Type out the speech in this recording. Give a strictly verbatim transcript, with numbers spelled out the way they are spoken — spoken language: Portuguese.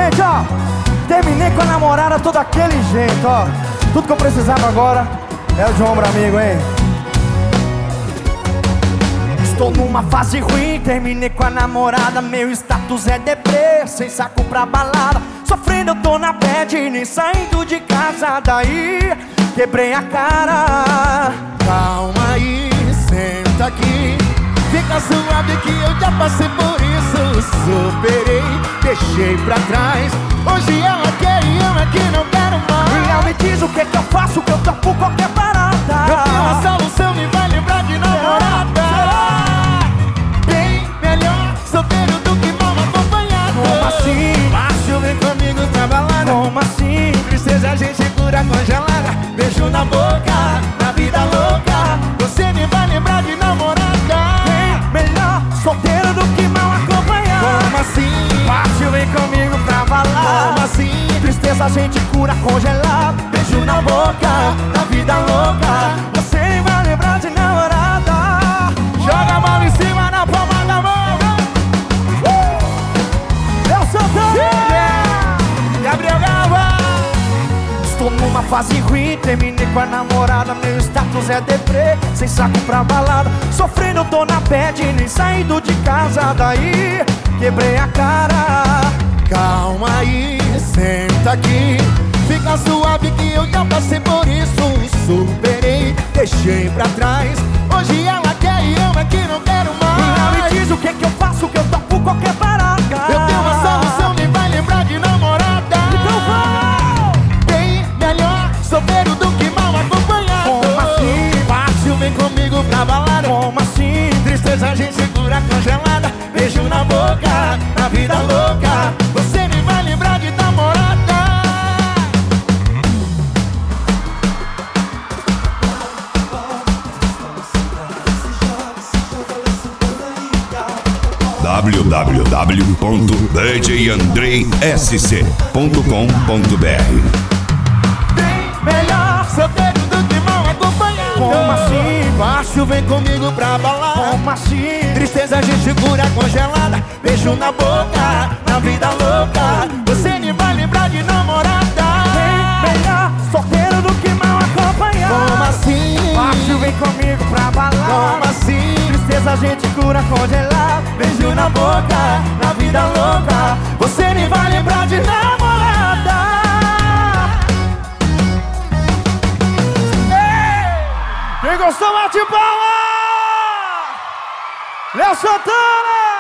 gente, ó. Terminei com a namorada todo aquele jeito, ó. Tudo que eu precisava agora é o de um ombro amigo, hein? Estou numa fase ruim, terminei com a namorada. Meu status é deprê, sem saco pra balada. Sofrendo eu tô na bad, nem saindo de casa. Daí quebrei a cara. Calma aí, senta aqui. Fica suave que eu já passei por isso. Superei, deixei pra trás. Hoje ela quer e eu é que não quero mais. E ela me diz o que que eu faço, que eu topo qualquer parada. Eu tenho uma solução, me vai lembrar de namorada. Bem melhor solteiro do que mal acompanhado. Como assim? Fácil, vem comigo pra balada. Como assim? Tristeza a gente cura congelada. Beijo na boca, na vida louca. Você me vai lembrar de namorada. Melhor solteiro do que mal acompanhado. Como assim? Fácil, vem comigo pra balada. Como assim? Tristeza a gente cura congelado. Beijo na boca, na vida louca. Você nem vai lembrar de namorada. Joga a mão em cima na palma da mão. uh! Eu sou yeah! Gabriel Gava. Estou numa fase ruim, terminei com a namorada. Meu status é deprê, sem saco pra balada. Sofrendo eu tô na bad, nem saindo de casa. Daí quebrei a cara. Calma aí, senta aqui. Fica suave que eu já passei por isso. Superei, deixei pra trás. Hoje ela quer e eu é que não quero mais. E ela me diz o que que eu faço, que eu topo qualquer parada. Eu tenho uma solução, me vai lembrar de namorada. Então vai! Bem melhor solteiro do que mal acompanhado. Como assim? Fácil, vem comigo pra balada. Como assim? Tristeza a gente segura congelada. Beijo na boca, na vida louca. Você me vai lembrar de namorada. w w w ponto d j andrei s c ponto com ponto b r. Bem melhor solteiro do que mal acompanhado. Como assim? Fácil, vem comigo pra balada. Como assim? Tristeza a gente cura congelada. Beijo na boca, na vida louca. Você me vai lembrar de namorada. Bem melhor solteiro do que mal acompanhado. Como assim? Fácil, vem comigo pra balada. Como assim? Tristeza a gente cura congelado. Beijo na boca, na vida louca. Você me vai lembrar de namorada. Quem gostou, bate palma! Léo Santana!